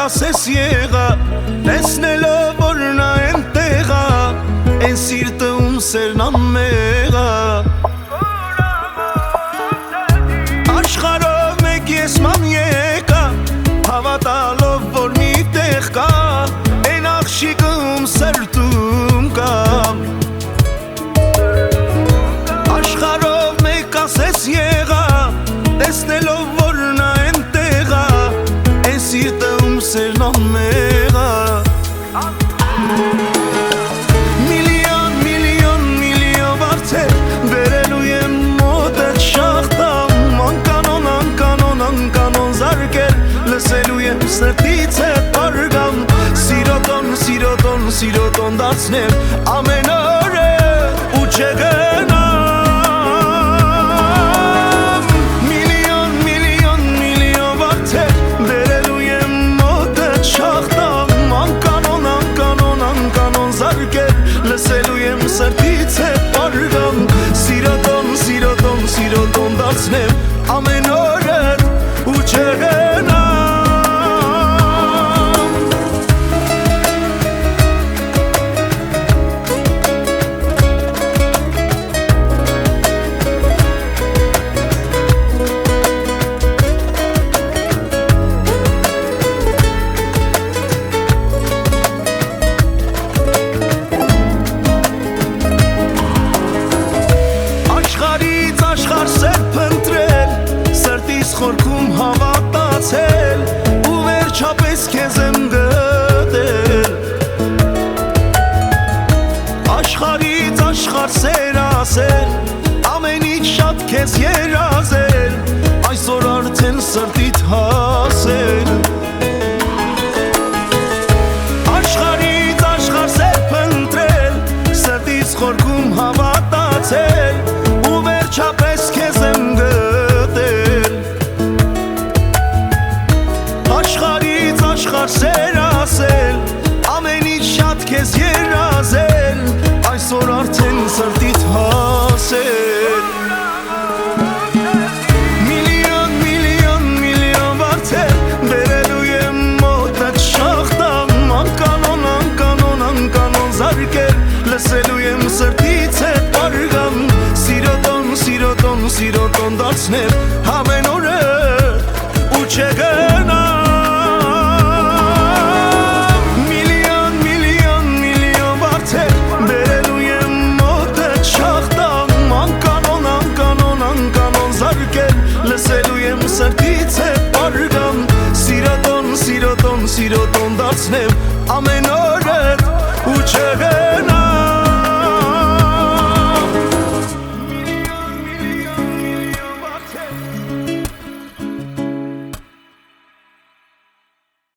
կասես եղա, տեսնելով որ նա էնտեղ ա, են սիրտը ում սերն ամեղ ա։ Աշխարհով մեկ ես ման եկա, հավատալով որ մի տեղ կա, են աղջիկը ում սրտում կա։ Աշխարհով մեկ կասես եղա, տեսնելով որ նա էնտեղ ա, են սիրտը ում սերն ամեղ ա։ Միլիոն, միլիոն, միլիոն վարդեր բերելու եմ մոտդ շախտամ, անկանոն, անկանոն, անկանոն զարկեր լսելու եմ սրտից հետ պարգամ, սիրոտոն, սիրոտոն, սիրոտոն դարձնեմ ամեն օրը ու չգնամ։ Լսելու եմ սրտից հետ պարգամ, սիրոտոն, սիրոտոն, սիրոտոն դարձնեմ ամեն օրդ ու չգնամ։ Խորքում հավատացել ու վերջապես քեզ եմ գտել, աշխարհից աշխարհ սեր ասել, ամենից շատ քեզ երազել, այսօր արդեն սրտիդ հասել։ Աշխարհից աշխարհ սեր փնտրել, սրտից խորքում հավատացել ու վերջապես քեզ եմ գտել, աշխարհ սեր ասել, ամենից շատ քեզ երազել, այսօր արդեն սրտիդ հասել։ Միլիոն, միլիոն, միլիոն վարդեր բերելու եմ մոտդ շախտամ, անկանոն, անկանոն, անկանոն զարկեր լսելու եմ սրտից հետ պարգամ, սիրոտոն, սիրոտոն, սիրոտոն դարձնեմ ամեն օրը ու չգնամ։ Լսելու եմ սրտից հետ պարգամ, սիրոտոն, սիրոտոն, սիրոտոն դարձնեմ ամեն օր